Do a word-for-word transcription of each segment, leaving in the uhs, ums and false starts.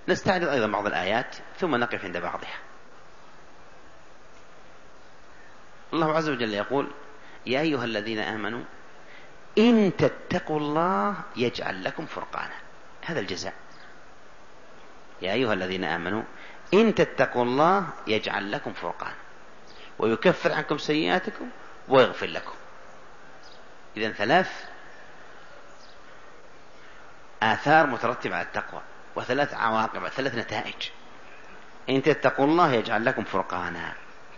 نستعرض أيضا بعض الآيات ثم نقف عند بعضها. الله عز وجل يقول: يا أيها الذين آمنوا إن تتقوا الله يجعل لكم فرقانا. هذا الجزاء. يا أيها الذين آمنوا إن تتقوا الله يجعل لكم فرقانا ويكفر عنكم سيئاتكم ويغفر لكم. إذن ثلاث آثار مترتبة على التقوى وثلاث عواقب، ثلاث نتائج. إن تتقوا الله يجعل لكم فرقانا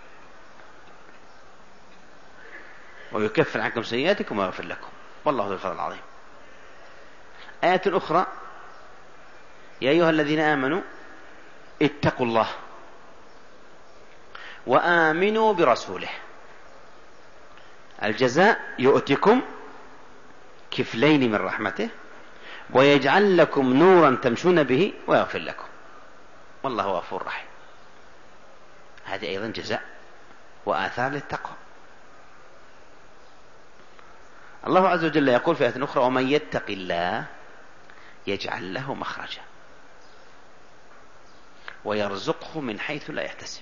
ويكفر عنكم سيئاتكم ويغفر لكم والله ذو الفضل العظيم. آية أخرى: يا أيها الذين آمنوا اتقوا الله وآمنوا برسوله. الجزاء: يؤتكم كفلين من رحمته ويجعل لكم نورا تمشون به ويغفر لكم والله غفور رحيم. هذه أيضا جزاء وآثار للتقوى. الله عز وجل يقول في آية أخرى: ومن يتق الله يجعل له مخرجا ويرزقه من حيث لا يحتسب.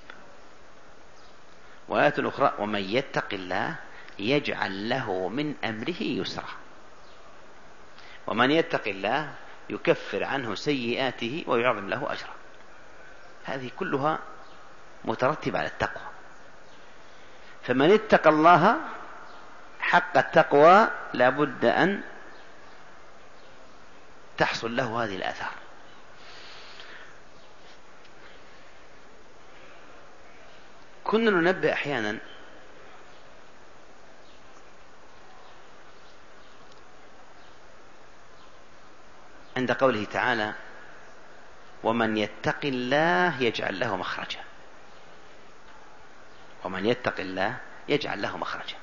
وآية أخرى: ومن يتق الله يجعل له من أمره يسرا. ومن يتق الله يكفر عنه سيئاته ويعظم له أجرا. هذه كلها مترتبة على التقوى. فمن اتقى الله حق التقوى لا بد أن تحصل له هذه الآثار. كنا ننبه أحيانا عند قوله تعالى: ومن يتق الله يجعل له مخرجا. ومن يتق الله يجعل له مخرجا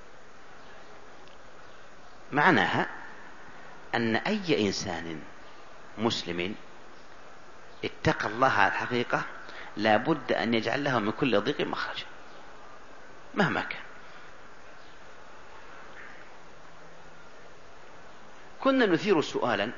معناها أن أي إنسان مسلم اتقى الله على الحقيقة لا بد أن يجعل له من كل ضيق مخرجا مهما كان. كنا نثير سؤالا،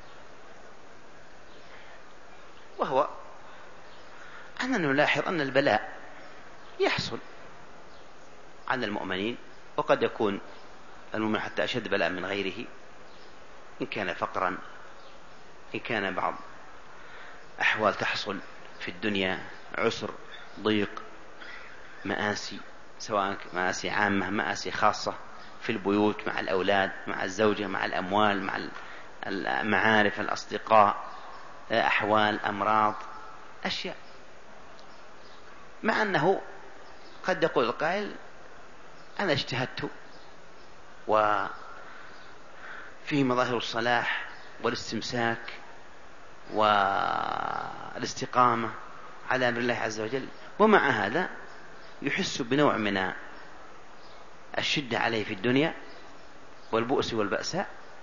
وهو أننا نلاحظ أن البلاء يحصل على المؤمنين، وقد يكون المؤمن حتى أشد بلاء من غيره، إن كان فقرا، إن كان بعض أحوال تحصل في الدنيا، عسر، ضيق، مآسي، سواء مآسي عامة مآسي خاصة في البيوت، مع الأولاد، مع الزوجة، مع الأموال، مع المعارف، الأصدقاء، أحوال، أمراض، أشياء. مع أنه قد يقول القائل: أنا اجتهدت وفيه مظاهر الصلاح والاستمساك والاستقامة على أمر الله عز وجل، ومع هذا يحس بنوع من الشدة عليه في الدنيا والبؤس والبأساء،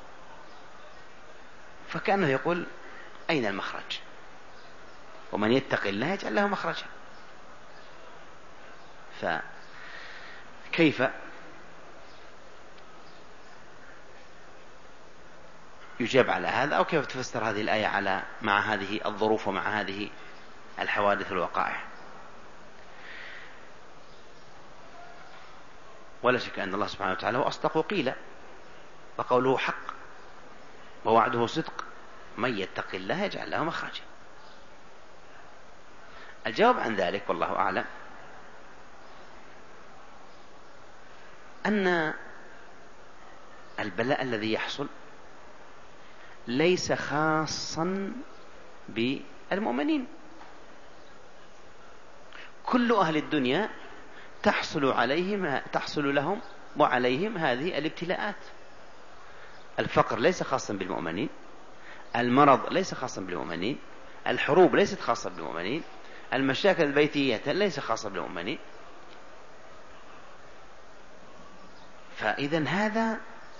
فكأنه يقول: أين المخرج؟ ومن يتق الله يجعل له مخرجا. فكيف يجاب على هذا، أو كيف تفسر هذه الآية على مع هذه الظروف ومع هذه الحوادث والوقائع؟ ولا شك أن الله سبحانه وتعالى هو أصدق قيل، وقوله حق ووعده صدق. من يتق الله يجعل له مخرجا. الجواب عن ذلك والله أعلم أن البلاء الذي يحصل ليس خاصا بالمؤمنين. كل أهل الدنيا تحصل عليهم تحصل لهم وعليهم هذه الابتلاءات. الفقر ليس خاصا بالمؤمنين، المرض ليس خاصا بالمؤمنين، الحروب ليست خاصة بالمؤمنين، المشاكل البيتية ليس خاصة بالمؤمنين. فإذا هذا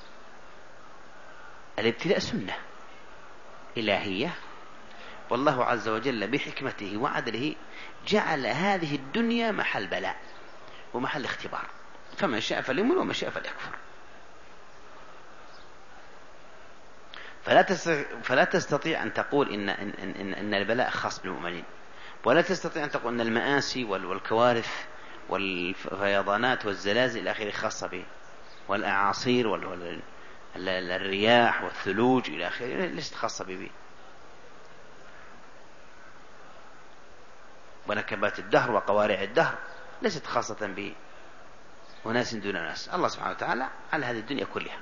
الابتلاء سنة إلهية، والله عز وجل بحكمته وعدله جعل هذه الدنيا محل بلاء ومحل اختبار، فمن شاء فليؤمن ومن شاء فليكفر. فلا فلا تستطيع أن تقول إن, إن, إن, إن البلاء خاص بالمؤمنين، ولا تستطيع أن تقول أن المآسي والكوارث والفيضانات والزلازل إلى آخره خاصة به، والأعاصير والرياح والثلوج إلى آخره ليست خاصة به، ونكبات الدهر وقوارع الدهر ليست خاصة به وناس دون ناس. الله سبحانه وتعالى على هذه الدنيا كلها.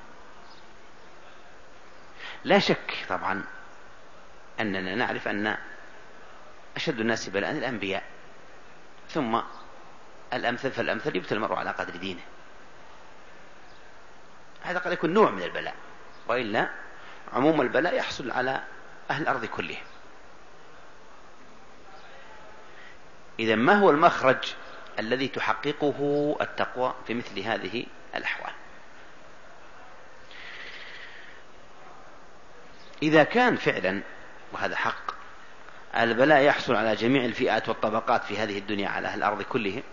لا شك طبعا أننا نعرف أن أشد الناس بلاء الأنبياء، ثم الأمثل فالأمثل يبتلى المرء على قدر دينه. هذا قد يكون نوع من البلاء، وإلا عموم البلاء يحصل على أهل الأرض كلهم. إذا ما هو المخرج الذي تحققه التقوى في مثل هذه الأحوال؟ إذا كان فعلا، وهذا حق، البلاء يحصل على جميع الفئات والطبقات في هذه الدنيا على أهل الأرض كلهم،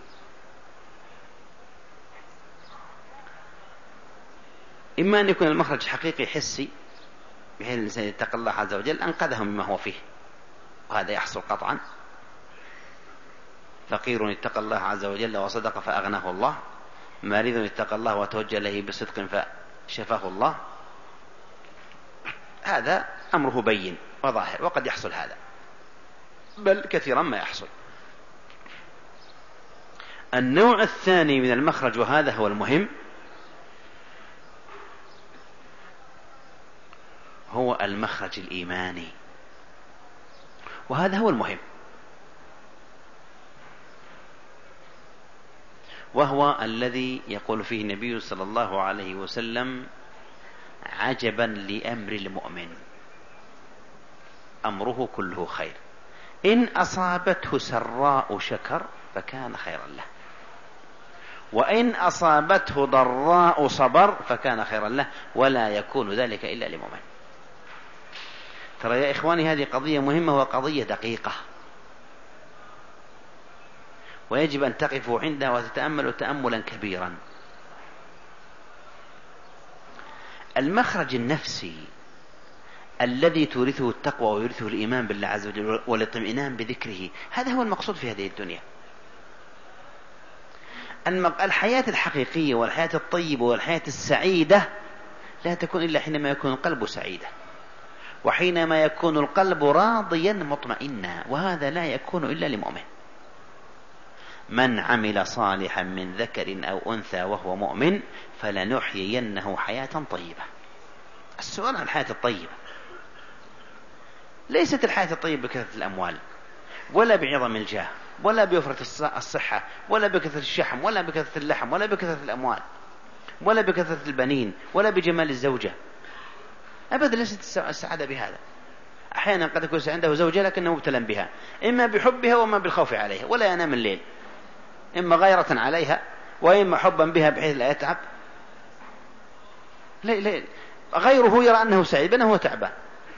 إما أن يكون المخرج حقيقي حسي بحيث الإنسان يتقى الله عز وجل أنقذهم مما هو فيه، وهذا يحصل قطعا. فقير اتقى الله عز وجل وصدق فأغناه الله، مريض اتقى الله وتوجه إليه بصدق فشفاه الله. هذا أمره بين وظاهر، وقد يحصل هذا، بل كثيرا ما يحصل. النوع الثاني من المخرج، وهذا هو المهم، هو المخرج الإيماني، وهذا هو المهم، وهو الذي يقول فيه النبي صلى الله عليه وسلم: عجبا لأمر المؤمن، أمره كله خير، إن أصابته سراء شكر فكان خيرا له، وإن أصابته ضراء صبر فكان خيرا له، ولا يكون ذلك إلا لمؤمن. ترى يا إخواني هذه قضية مهمة وقضية دقيقة، ويجب أن تقفوا عندها وتتأملوا تأملا كبيرا. المخرج النفسي الذي تورثه التقوى ويورثه الإيمان بالله عز وجل والاطمئنان بذكره، هذا هو المقصود في هذه الدنيا. الحياة الحقيقية والحياة الطيبة والحياة السعيدة لا تكون إلا حينما يكون القلب سعيدا، وحينما يكون القلب راضيا مطمئنا، وهذا لا يكون إلا لمؤمن. من عمل صالحا من ذكر أو أنثى وهو مؤمن فلنحيينه حياة طيبة. السؤال عن الحياة الطيبة، ليست الحياة الطيبة بكثرة الأموال، ولا بعظم الجاه، ولا بوفرة الصحة، ولا بكثرة الشحم، ولا بكثرة اللحم، ولا بكثرة الأموال، ولا بكثرة البنين، ولا بجمال الزوجة. أبدا ليست السعادة بهذا. أحيانا قد يكون عنده زوجة لكنه مبتلى بها، إما بحبها وما بالخوف عليها، ولا ينام الليل، إما غيرة عليها وإما حبا بها بحيث لا يتعب. لا لا غيره يرى أنه سعيد بأنه هو تعبان.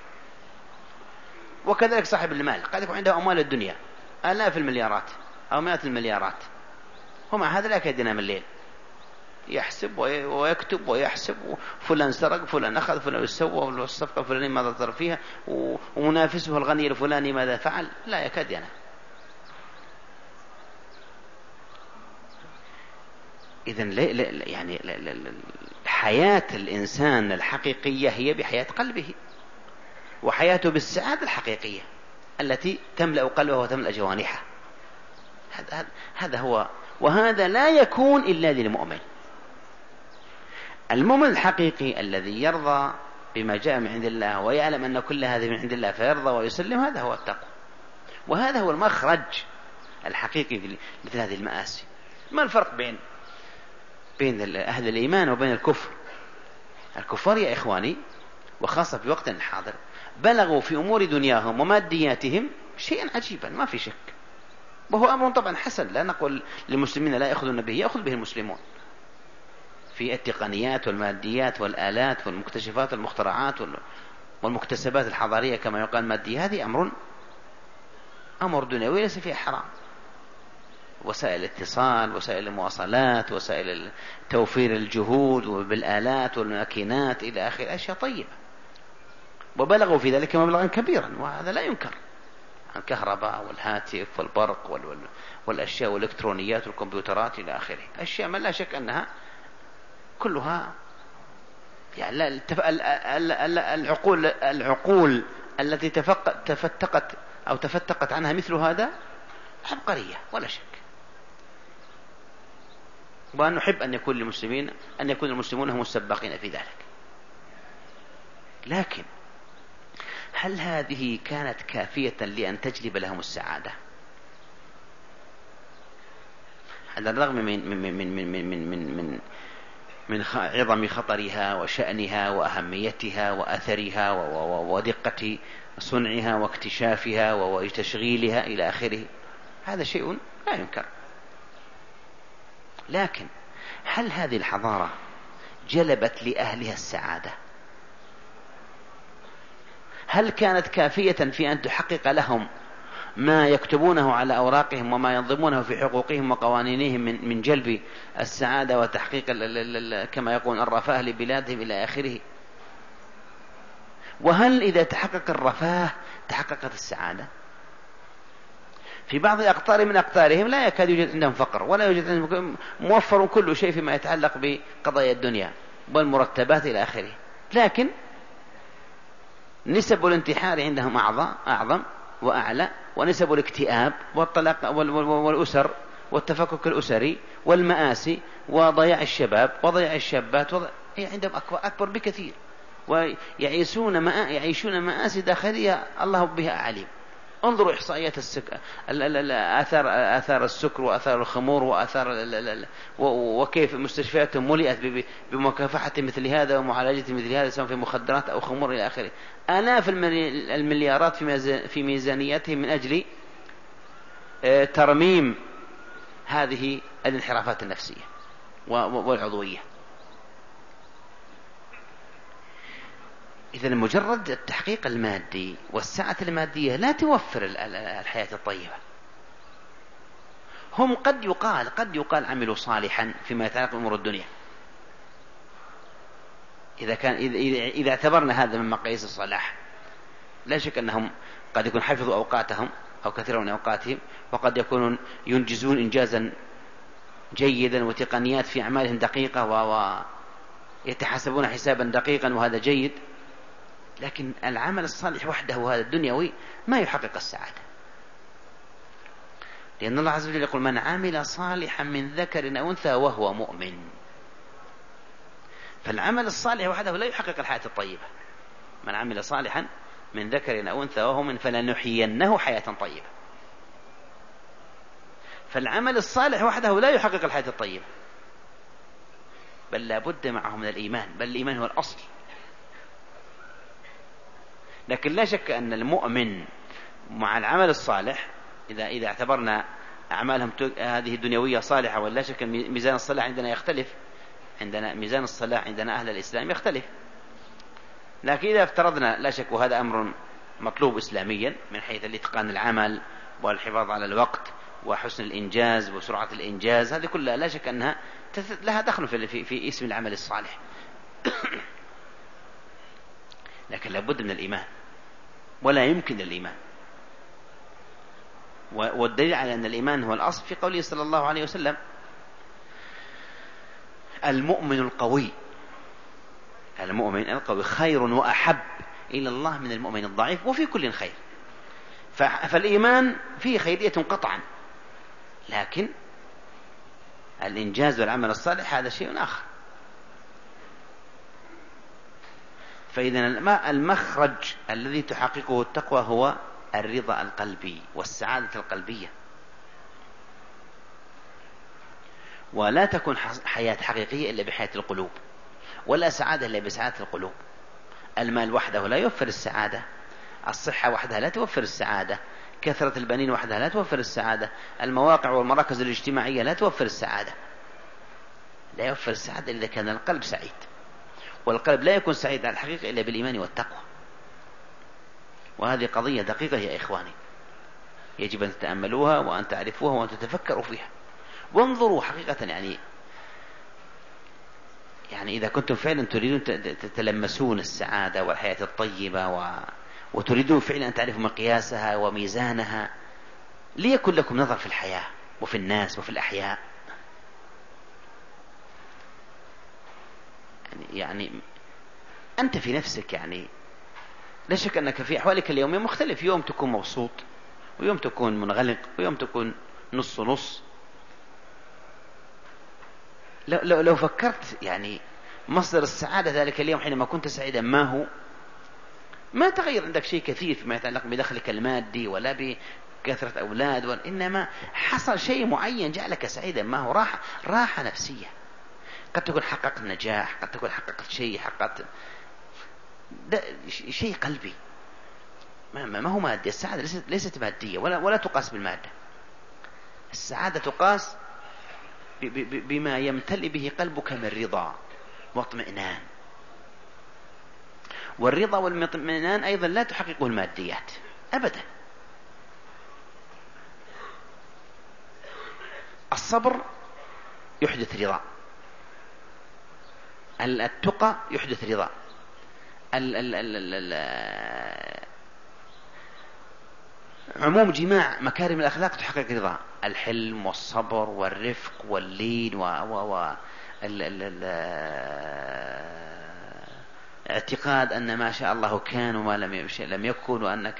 وكذلك صاحب المال قد يكون عنده أموال الدنيا آلاف المليارات أو مئات المليارات، ومع هذا لا يكاد ينام الليل، يحسب ويكتب ويحسب، فلان سرق، فلان أخذ، فلان سوى، والصفقة الفلانية ماذا ضر فيها، ومنافسه الغني الفلاني ماذا فعل، لا يكاد ينام. إذن يعني حياة الإنسان الحقيقية هي بحياة قلبه، وحياته بالسعادة الحقيقية التي تملأ قلبه وتملأ جوانحه. هذا هذا هو، وهذا لا يكون إلا للمؤمن. المؤمن الحقيقي الذي يرضى بما جاء من عند الله ويعلم أن كل هذا من عند الله فيرضى ويسلم، هذا هو التقوى، وهذا هو المخرج الحقيقي في مثل هذه المآسي. ما الفرق بين بين أهل الإيمان وبين الكفر؟ الكفار يا إخواني، وخاصة في وقتنا الحاضر، بلغوا في أمور دنياهم ومادياتهم شيئا عجيبا ما في شك، وهو أمر طبعا حسن، لا نقول للمسلمين لا يأخذون به، يأخذ به المسلمون في التقنيات والماديات والآلات والمكتشفات والمخترعات والمكتسبات الحضارية كما يقال مادية. هذه أمر أمر دنيوي ليس فيه حرام، وسائل الاتصال، وسائل المواصلات، وسائل توفير الجهود بالآلات والماكينات إلى آخر، أشياء طيبة. وبلغوا في ذلك مبلغا كبيرا، وهذا لا ينكر. الكهرباء والهاتف والبرق وال وال والأشياء والإلكترونيات والكمبيوترات إلى آخره، أشياء ما لا شك أنها كلها يعني لا العقول العقول التي تفتقت أو تفتقت عنها مثل هذا عبقرية ولا شك. وأن نحب أن يكون للمسلمين أن يكون المسلمون هم السباقين في ذلك. لكن هل هذه كانت كافية لأن تجلب لهم السعادة؟ على الرغم من من من من من من من, من, من عظم خطرها وشأنها وأهميتها وأثرها ودقة صنعها واكتشافها وتشغيلها إلى آخره، هذا شيء لا ينكر. لكن هل هذه الحضارة جلبت لأهلها السعادة؟ هل كانت كافية في أن تحقق لهم ما يكتبونه على أوراقهم وما ينظمونه في حقوقهم وقوانينهم من من جلب السعادة وتحقيق كما يقول الرفاه لبلادهم إلى آخره؟ وهل إذا تحقق الرفاه تحققت السعادة؟ في بعض الأقطار من أقطارهم لا يكاد يوجد عندهم فقر، ولا يوجد عندهم موفر كل شيء فيما يتعلق بقضايا الدنيا والمرتبات إلى آخره، لكن نسب الانتحار عندهم أعظم وأعلى، ونسب الاكتئاب والطلاق والأسر والتفكك الأسري والمآسي وضياع الشباب وضياع الشابات وضياع هي عندهم أكبر بكثير، ويعيشون ما يعيشون مآسي داخلية الله بها عليم. انظروا إحصائيات السك... آثار آثار السكر وآثار الخمور وآثار وكيف المستشفيات ملئت بمكافحة مثل هذا ومعالجة مثل هذا سواء في مخدرات أو خمور إلى آخره. آلاف المليارات في ميزانياتهم من أجل ترميم هذه الانحرافات النفسية والعضوية. إذن مجرد التحقيق المادي والسعة المادية لا توفر الحياة الطيبة. هم قد يقال قد يقال عملوا صالحا فيما يتعلق بأمور الدنيا، إذا كان إذا, إذا اعتبرنا هذا من مقاييس الصلاح، لا شك أنهم قد يكون حفظوا أوقاتهم أو كثيرا من أوقاتهم، وقد يكونون ينجزون إنجازا جيدا وتقنيات في أعمالهم دقيقة ويتحسبون حسابا دقيقا، وهذا جيد. لكن العمل الصالح وحده هذا الدنيوي ما يحقق السعادة، لأن الله عز وجل يقول من عمل صالحا من ذكر أو أنثى وهو مؤمن. فالعمل الصالح وحده لا يحقق الحياة الطيبة. من عمل صالحا من ذكر أو أنثى وهو مؤمن فلنحيينه حياة طيبة. فالعمل الصالح وحده لا يحقق الحياة الطيبة، بل لا بد معه من الإيمان، بل الإيمان هو الأصل. لكن لا شك أن المؤمن مع العمل الصالح إذا إذا اعتبرنا أعمالهم هذه الدنيوية صالحة، ولا شك ميزان الصلاح عندنا يختلف، عندنا ميزان الصلاح عندنا أهل الإسلام يختلف. لكن إذا افترضنا لا شك وهذا أمر مطلوب إسلاميا من حيث الإتقان العمل والحفاظ على الوقت وحسن الإنجاز وسرعة الإنجاز، هذه كلها لا شك أنها لها دخل في, في, في اسم العمل الصالح. لكن لابد من الإيمان، ولا يمكن الإيمان. والدليل على أن الإيمان هو الأصل في قوله صلى الله عليه وسلم المؤمن القوي المؤمن القوي خير وأحب إلى الله من المؤمن الضعيف وفي كل خير. فالإيمان فيه خيرية قطعا، لكن الإنجاز والعمل الصالح هذا شيء آخر. فإذا المخرج الذي تحققه التقوى هو الرضا القلبي والسعادة القلبية، ولا تكون حياة حقيقية إلا بحياة القلوب، ولا سعادة إلا بسعادة القلوب. المال وحده لا يوفر السعادة، الصحة وحدها لا توفر السعادة، كثرة البنين وحدها لا توفر السعادة، المواقع والمراكز الاجتماعية لا توفر السعادة. لا يوفر السعادة إذا كان القلب سعيد، والقلب لا يكون سعيد على الحقيقة إلا بالإيمان والتقوى. وهذه قضية دقيقة يا إخواني، يجب أن تتأملوها وأن تعرفوها وأن تتفكروا فيها. وانظروا حقيقة، يعني يعني إذا كنتم فعلا تريدون تتلمسون السعادة والحياة الطيبة و... وتريدون فعلا أن تعرفوا مقياسها وميزانها، ليكن لكم نظر في الحياة وفي الناس وفي الأحياء. يعني, يعني أنت في نفسك، يعني لا شك أنك في أحوالك اليومية مختلف، يوم تكون مبسوط ويوم تكون منغلق ويوم تكون نص نص. لو, لو, لو فكرت يعني مصدر السعادة ذلك اليوم حينما كنت سعيدا ما هو، ما تغير عندك شيء كثير فيما يتعلق بدخلك المادي ولا بكثرة أولاد، وإنما حصل شيء معين جعلك سعيدا ما هو، راحة, راحة نفسية. قد تكون حققت نجاح، قد تكون حققت شيء، حققت شيء قلبي ما, ما هو مادي. السعادة ليست, ليست مادية ولا, ولا تقاس بالمادة. السعادة تقاس بما يمتلئ به قلبك من رضا واطمئنان، والرضا والاطمئنان أيضا لا تحققه الماديات أبدا. الصبر يحدث رضا، التقى يحدث رضا، ال ال ال ال عموم جماع مكارم الأخلاق تحقق رضا، الحلم والصبر والرفق واللين و, و, و ال ال ال اعتقاد أن ما شاء الله كان وما لم لم يكن، وأنك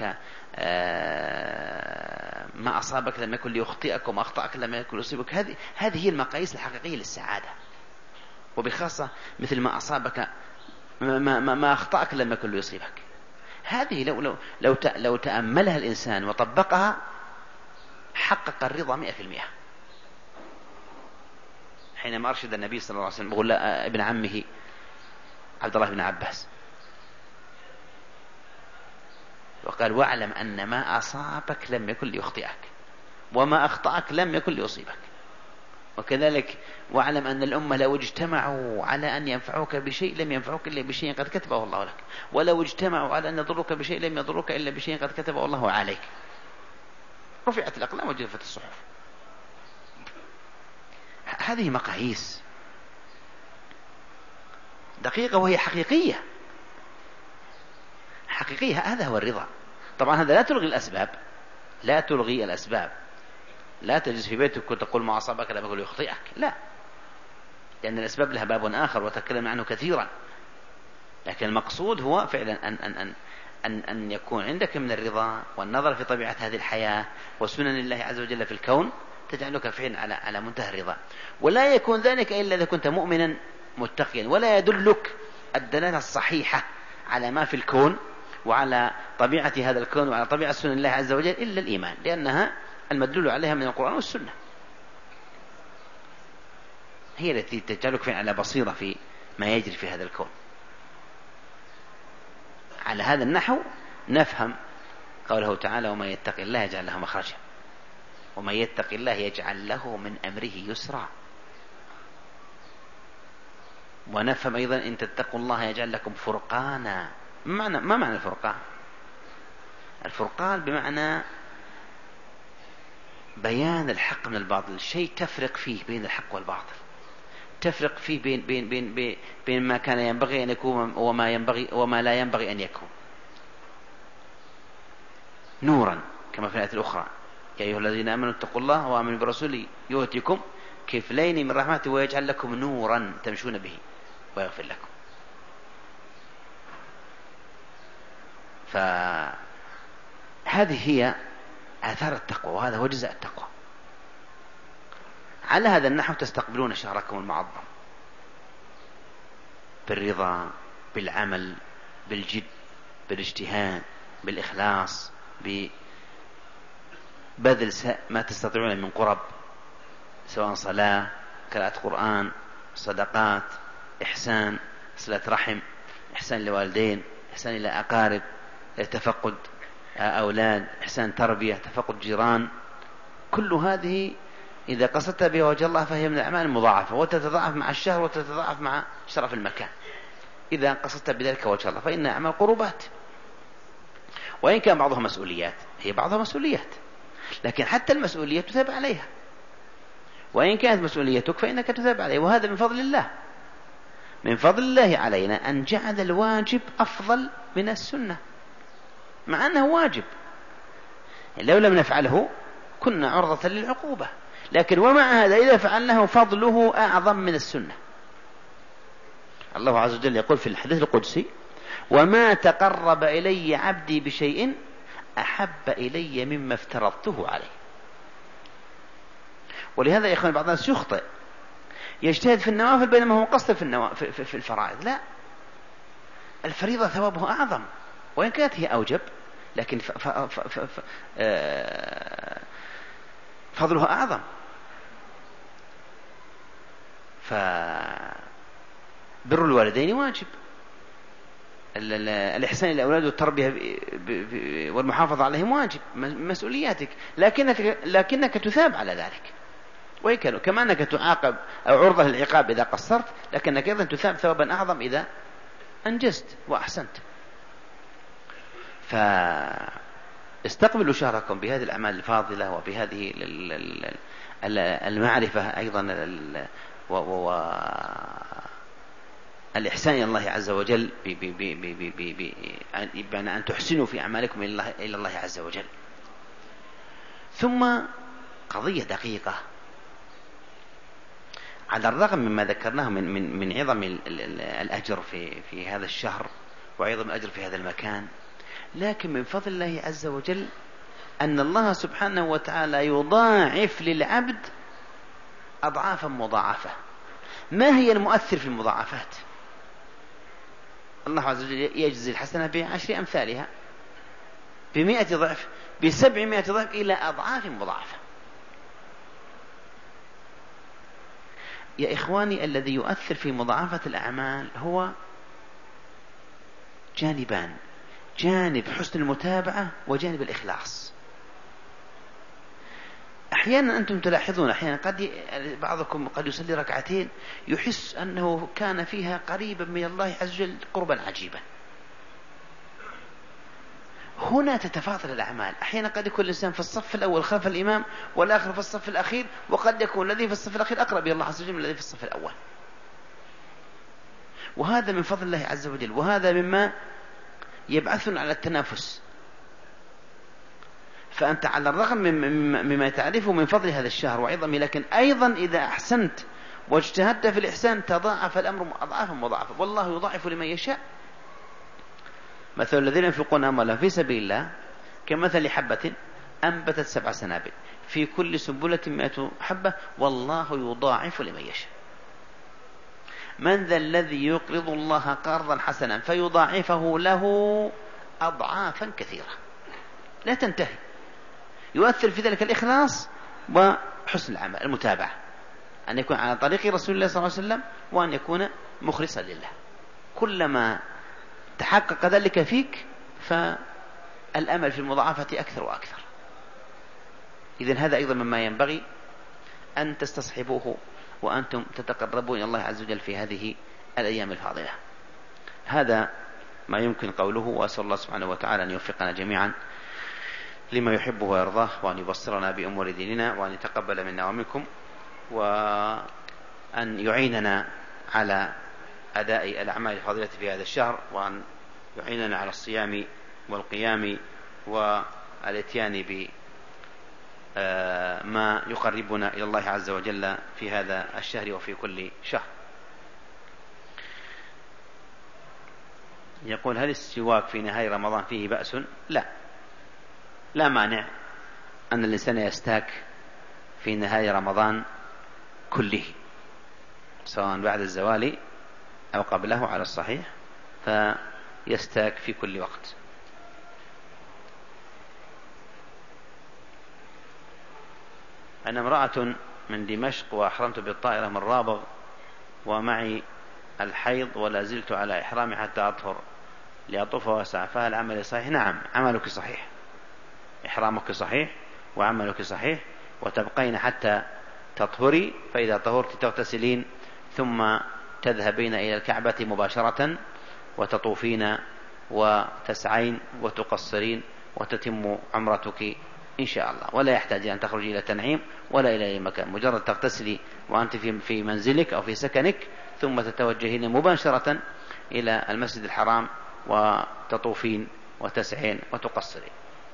ما أصابك لم يكن ليخطئك وما أخطأك لم يكن ليصيبك. هذه هذه هي المقاييس الحقيقية للسعادة، وبخاصة مثل ما أصابك ما, ما, ما أخطأك لم يكن ليصيبك. هذه لو لو لو لو تأملها الإنسان وطبقها حقق الرضا مئة في المئة. حينما أرشد النبي صلى الله عليه وسلم يقول ابن عمه عبد الله بن عباس وقال: واعلم أن ما أصابك لم يكن ليخطئك وما أخطأك لم يكن ليصيبك. وكذلك واعلم أن الأمة لو اجتمعوا على أن ينفعوك بشيء لم ينفعوك إلا بشيء قد كتبه الله لك، ولو اجتمعوا على أن يضروك بشيء لم يضروك إلا بشيء قد كتبه الله عليك. رفعت الأقلام وجفت الصحف. هذه مقاييس دقيقة وهي حقيقية حقيقية. هذا هو الرضا. طبعا هذا لا تلغي الأسباب، لا تلغي الأسباب. لا تجلس في بيتك وتقول ما أصابك لم يكن ليخطئك، لا، لأن الأسباب لها باب آخر وتكلم عنه كثيرا. لكن المقصود هو فعلا أن, أن, أن, أن, أن يكون عندك من الرضا والنظر في طبيعة هذه الحياة وسنن الله عز وجل في الكون تجعلك فعلا على, على منتهى الرضا. ولا يكون ذلك إلا إذا كنت مؤمنا متقيا. ولا يدلك الدلالة الصحيحة على ما في الكون وعلى طبيعة هذا الكون وعلى طبيعة سنن الله عز وجل إلا الإيمان، لأنها المدلول عليها من القرآن والسنة، هي التي تجعلك فعلا على بصيرة في ما يجري في هذا الكون. على هذا النحو نفهم قوله تعالى: ومن يتق الله يجعل له مخرجا ومن يتق الله يجعل له من أمره يسرا. ونفهم أيضا: إن تتقوا الله يجعل لكم فرقانا. ما معنى, ما معنى الفرقان؟ الفرقان بمعنى بيان الحق من الباطل، شيء تفرق فيه بين الحق والباطل، تفرق فيه بين, بين, بين, بين, بين ما كان ينبغي أن يكون وما, ينبغي وما لا ينبغي أن يكون. نورا كما في الآية الأخرى: يا أيها الذين آمنوا اتقوا الله وآمنوا برسوله يؤتكم كفلين من رحمته ويجعل لكم نورا تمشون به ويغفر لكم. فهذه هي آثار التقوى، وهذا هو جزاء التقوى. على هذا النحو تستقبلون شهركم المعظم بالرضا، بالعمل، بالجد، بالاجتهاد، بالإخلاص، ببذل ما تستطيعون من قرب، سواء صلاة، قراءة قرآن، صدقات، إحسان، صلة رحم، إحسان لوالدين، إحسان إلى أقارب، تفقد أولاد، إحسان تربية، تفقد جيران. كل هذه إذا قصدت بها وجه الله فهي من الأعمال المضاعفة، وتتضاعف مع الشهر وتتضاعف مع شرف المكان. إذا قصدت بذلك وجه الله فإنها أعمال قربات، وإن كان بعضها مسؤوليات، هي بعضها مسؤوليات، لكن حتى المسؤولية تثاب عليها، وإن كانت مسؤوليتك فإنك تثاب عليها، وهذا من فضل الله. من فضل الله علينا أن جعل الواجب أفضل من السنة، مع أنه واجب، لو لم نفعله كنا عرضة للعقوبة، لكن ومع هذا إذا فعلناه فضله أعظم من السنة. الله عز وجل يقول في الحديث القدسي: وما تقرب إلي عبدي بشيء أحب إلي مما افترضته عليه. ولهذا يا إخوان بعض الناس يخطئ، يجتهد في النوافل بينما هو قصد في, النوا... في, في, في الفرائض. لا، الفريضة ثوابه أعظم، وإن كانت هي أوجب، لكن ف... ف... ف... ف... ف... آ... فضلها أعظم. فبر الوالدين واجب، الإحسان إلى الأولاد والتربية والمحافظة عليهم واجب، مسؤولياتك، لكنك, لكنك تثاب على ذلك، وإن كانوا كما أنك تعاقب أو عرضة للعقاب إذا قصرت، لكنك أيضا تثاب ثوابا أعظم إذا أنجزت وأحسنت. فاستقبلوا شهركم بهذه الأعمال الفاضلة وبهذه المعرفة أيضا والإحسان إلى الله عز وجل، بأن أن تحسنوا في أعمالكم إلى الله عز وجل. ثم قضية دقيقة، على الرغم مما ذكرناه من من من عظم الأجر في في هذا الشهر وعظم الأجر في هذا المكان، لكن من فضل الله عز وجل أن الله سبحانه وتعالى يضاعف للعبد أضعافا مضاعفة. ما هي المؤثر في المضاعفات؟ الله عز وجل يجزي الحسنة بعشر أمثالها، بمئة ضعف، بسبعمائة ضعف، إلى أضعاف مضاعفة. يا إخواني، الذي يؤثر في مضاعفة الأعمال هو جانبان: جانب حسن المتابعة وجانب الإخلاص. أحيانا أنتم تلاحظون، أحيانا قد بعضكم قد يصلي ركعتين يحس أنه كان فيها قريبا من الله عز وجل قربا عجيبا. هنا تتفاضل الأعمال. أحيانا قد يكون الإنسان في الصف الأول خلف الإمام والآخر في الصف الأخير، وقد يكون الذي في الصف الأخير أقرب إلى الله عز وجل من الذي في الصف الأول، وهذا من فضل الله عز وجل، وهذا مما يبعثنا على التنافس. فأنت على الرغم مما تعرفه من فضل هذا الشهر وعظمه، لكن أيضا إذا أحسنت واجتهدت في الإحسان تضاعف الأمر أضعافا مضاعفة، والله يضاعف لمن يشاء. مثل الذين ينفقون أموالهم في سبيل الله كمثل حبة أنبتت سبع سنابل في كل سنبلة مئة حبة والله يضاعف لمن يشاء. من ذا الذي يقرض الله قرضا حسنا فيضاعفه له أضعافا كثيرة لا تنتهي. يؤثر في ذلك الإخلاص وحسن العمل، المتابعة، أن يكون على طريق رسول الله صلى الله عليه وسلم، وأن يكون مخلصا لله. كلما تحقق ذلك فيك فالأمل في المضاعفة أكثر وأكثر. إذن هذا أيضا مما ينبغي أن تستصحبوه وأنتم تتقربون إلى الله عز وجل في هذه الأيام الفاضلة. هذا ما يمكن قوله، وأسأل الله سبحانه وتعالى أن يوفقنا جميعا لما يحبه ويرضاه، وأن يبصرنا بأمور ديننا، وأن يتقبل منا ومنكم، وأن يعيننا على أداء الأعمال الفاضلة في هذا الشهر، وأن يعيننا على الصيام والقيام والاتيان بما يقربنا إلى الله عز وجل في هذا الشهر وفي كل شهر. يقول: هل السواك في نهاية رمضان فيه بأس؟ لا، لا مانع أن الإنسان يستاك في نهاية رمضان كله، سواء بعد الزوال أو قبله على الصحيح، فيستاك في كل وقت. أنا امرأة من دمشق وأحرمت بالطائرة من رابغ ومعي الحيض ولا زلت على إحرامي حتى أطهر لأطوف وأسعى، فهل عملي صحيح؟ نعم، عملك صحيح، إحرامك صحيح وعملك صحيح، وتبقين حتى تطهري، فإذا طهرت تغتسلين ثم تذهبين إلى الكعبة مباشرة وتطوفين وتسعين وتقصرين وتتم عمرتك إن شاء الله، ولا يحتاج أن تخرجي إلى تنعيم ولا إلى أي مكان، مجرد تغتسلي وأنت في منزلك أو في سكنك ثم تتوجهين مباشرة إلى المسجد الحرام وتطوفين وتسعين وتقصرين.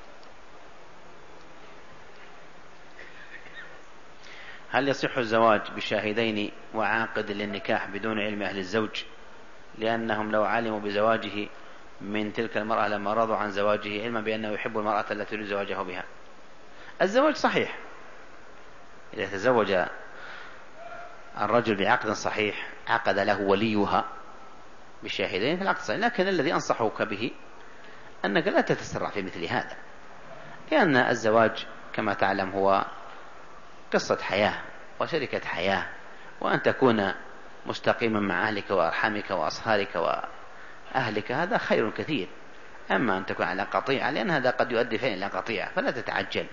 هل يصح الزواج بشاهدين وعاقد للنكاح بدون علم أهل الزوج، لأنهم لو علموا بزواجه من تلك المرأة لما رضوا عن زواجه علما بأنه يحب المرأة التي يريد زواجه بها؟ الزواج صحيح إذا تزوج الرجل بعقد صحيح عقد له وليها بالشاهدين في العقد صحيح، لكن الذي أنصحك به أنك لا تتسرع في مثل هذا، لأن الزواج كما تعلم هو قصة حياة وشركة حياة، وأن تكون مستقيما مع أهلك وأرحامك وأصهارك وأهلك هذا خير كثير. أما أن تكون على قطيعة لأن هذا قد يؤدي فعلا إلى قطيعة، فلا تتعجل.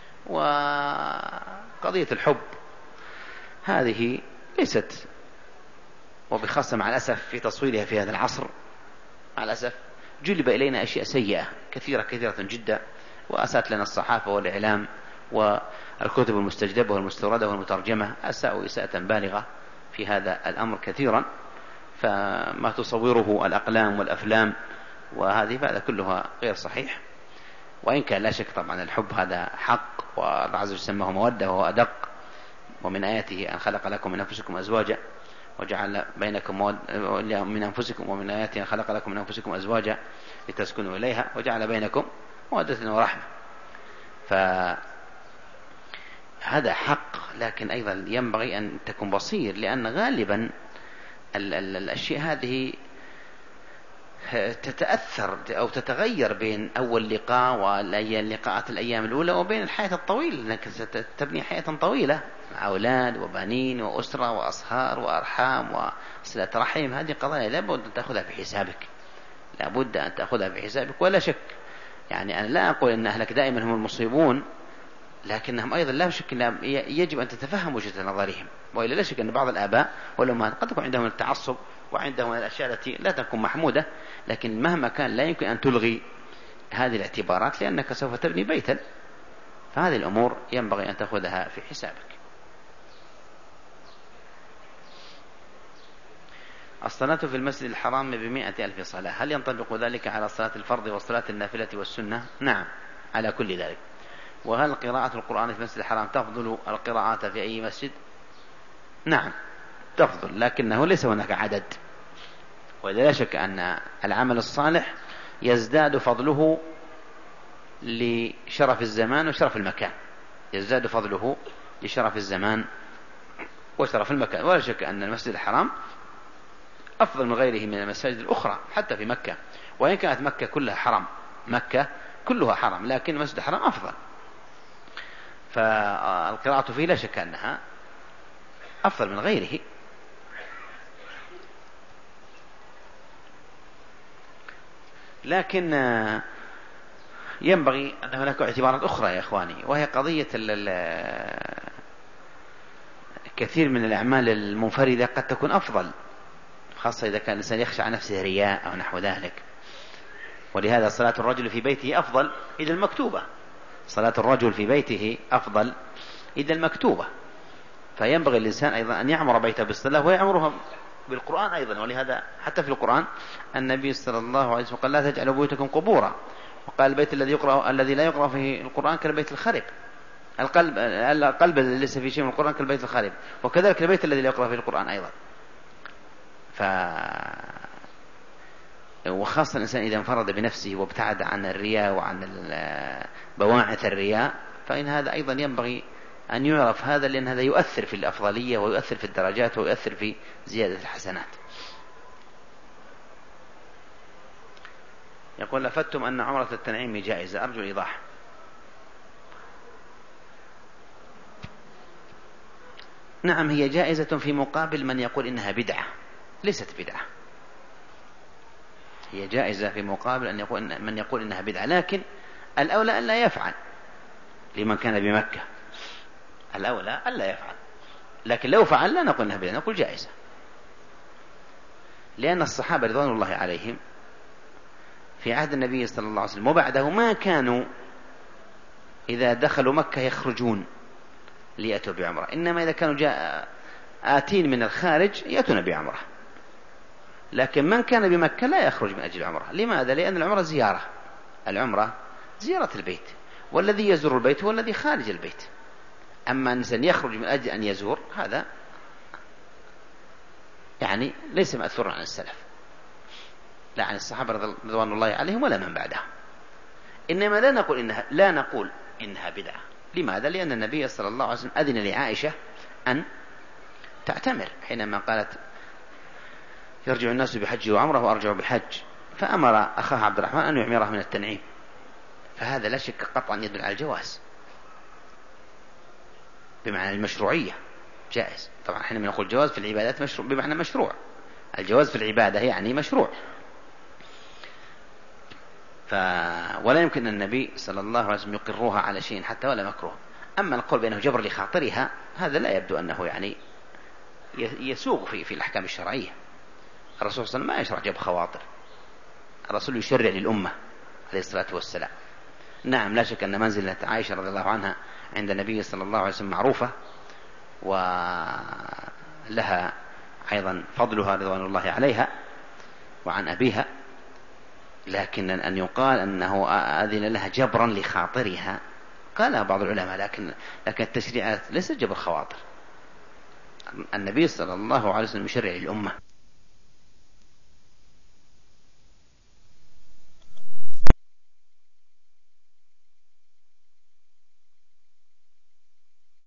وقضية الحب هذه ليست، وبخاصة مع الأسف في تصويرها في هذا العصر مع الأسف جلب إلينا أشياء سيئة كثيرة كثيرة جدا، وأسات لنا الصحافة والإعلام والكتب المستجدبة والمستوردة والمترجمة أساءوا إساءة بالغة في هذا الأمر كثيرا، فما تصوره الأقلام والأفلام وهذه فهذا كلها غير صحيح. وإن كان لا شك طبعا الحب هذا حق، والله عز وجل سماه مودة وهو أدق، ومن آياته أن خلق لكم من أنفسكم أزواجا وجعل بينكم مود... من أنفسكم ومن آياته أن خلق لكم من أنفسكم أزواجا لتسكنوا إليها وجعل بينكم مودة ورحمة. فهذا حق، لكن أيضا ينبغي أن تكون بصير، لأن غالبا ال... ال... الأشياء هذه تتأثر أو تتغير بين أول لقاء واللقاءات الأيام الأولى وبين الحياة الطويلة، أنك ستبني حياة طويلة مع أولاد وبنين وأسرة وأصهار وأرحام وصلة رحم. هذه قضايا لابد أن تأخذها في حسابك، لابد أن تأخذها في حسابك. ولا شك يعني أنا لا أقول أن أهلك دائما هم المصيبون، لكنهم أيضا لا شك أن يجب أن تتفهم وجهة نظرهم. وإلا لا شك أن بعض الآباء والأمهات قد يكون عندهم التعصب وعندهم الأشياء التي لا تكون محمودة، لكن مهما كان لا يمكن أن تلغي هذه الاعتبارات، لأنك سوف تبني بيتا، فهذه الأمور ينبغي أن تأخذها في حسابك. الصلاة في المسجد الحرام بمئة ألف صلاة، هل ينطبق ذلك على صلاة الفرض والصلاة النافلة والسنة؟ نعم على كل ذلك. وهل قراءة القرآن في المسجد الحرام تفضل القراءات في أي مسجد؟ نعم تفضل، لكنه ليس هناك عدد. وإذا لا شك أن العمل الصالح يزداد فضله لشرف الزمان وشرف المكان، يزداد فضله لشرف الزمان وشرف المكان. ولا شك أن المسجد الحرام أفضل من غيره من المساجد الأخرى حتى في مكة، وإن كانت مكة كلها حرم، مكة كلها حرم، لكن المسجد الحرام أفضل. فالقراءة فيه لا شك أنها أفضل من غيره. لكن ينبغي أن هناك اعتبارات أخرى يا إخواني، وهي قضية كثير من الأعمال المنفردة قد تكون أفضل، خاصة إذا كان الإنسان يخشى عن نفسه رياء أو نحو ذلك. ولهذا صلاة الرجل في بيته أفضل إذا المكتوبة، صلاة الرجل في بيته أفضل إذا المكتوبة. فينبغي الإنسان أيضا أن يعمر بيته بالصلاة ويعمرها بالقرآن أيضا. ولهذا حتى في القرآن النبي صلى الله عليه وسلم قال لا تجعلوا بيوتكم قبورا، وقال البيت الذي يقرأ الذي لا يقرأ فيه القرآن كالبيت الخرب، القلب القلب الذي ليس فيه شيء من القرآن كالبيت الخرب، وكذلك البيت الذي لا يقرأ فيه القرآن أيضا. ف وخاصة الإنسان إذا انفرد بنفسه وابتعد عن الرياء وعن بواعث الرياء، فإن هذا أيضا ينبغي أن يعرف هذا، لأن هذا يؤثر في الأفضلية ويؤثر في الدرجات ويؤثر في زيادة الحسنات. يقول لفتم أن عمرة التنعيم جائزة، أرجو الإيضاح. نعم هي جائزة في مقابل من يقول إنها بدعة، ليست بدعة. هي جائزة في مقابل أن يقول من يقول إنها بدعة، لكن الأولى أن لا يفعل لمن كان بمكة، الأولى أن لا يفعل. لكن لو فعل لا نقول إنها بدعة، نقول جائزة، لأن الصحابة رضوان الله عليهم في عهد النبي صلى الله عليه وسلم وبعده ما كانوا إذا دخلوا مكة يخرجون ليأتوا بعمرة، إنما إذا كانوا جاء آتين من الخارج يأتون بعمرة، لكن من كان بمكة لا يخرج من أجل العمرة. لماذا؟ لأن العمرة زيارة، العمرة زيارة البيت، والذي يزور البيت هو الذي خارج البيت. أما إنسان يخرج من أجل أن يزور، هذا يعني ليس مأثورا عن السلف، لا عن الصحابة رضوان الله عليهم ولا من بعدهم. إنما لا نقول إنها لا نقول إنها بدعة. لماذا؟ لأن النبي صلى الله عليه وسلم أذن لعائشة أن تعتمر حينما قالت يرجع الناس بحج وعمره وأرجع بحج، فأمر أخاها عبد الرحمن أن يعمره من التنعيم. فهذا لا شك قطعا يدل على الجواز بمعنى المشروعية، جائز. طبعا حينما نقول جواز في العبادات مشروع بمعنى مشروع، الجواز في العبادة يعني مشروع. ف... ولا يمكن أن النبي صلى الله عليه وسلم يقرها على شيء حتى ولا مكروه. أما القول بأنه جبر لخاطرها، هذا لا يبدو أنه يعني يسوغ في في الأحكام الشرعية. الرسول صلى الله عليه وسلم ما يشرع جبر خواطر، الرسول يشرع للأمة عليه الصلاة والسلام. نعم، لا شك أن منزلة عائشة رضي الله عنها عند النبي صلى الله عليه وسلم معروفة، ولها أيضا فضلها رضوان الله عليها وعن أبيها، لكن أن يقال أنه أذن لها جبرا لخاطرها قالها بعض العلماء، لكن لكن التشريعات ليست جبر خواطر. النبي صلى الله عليه وسلم يشرع للأمة.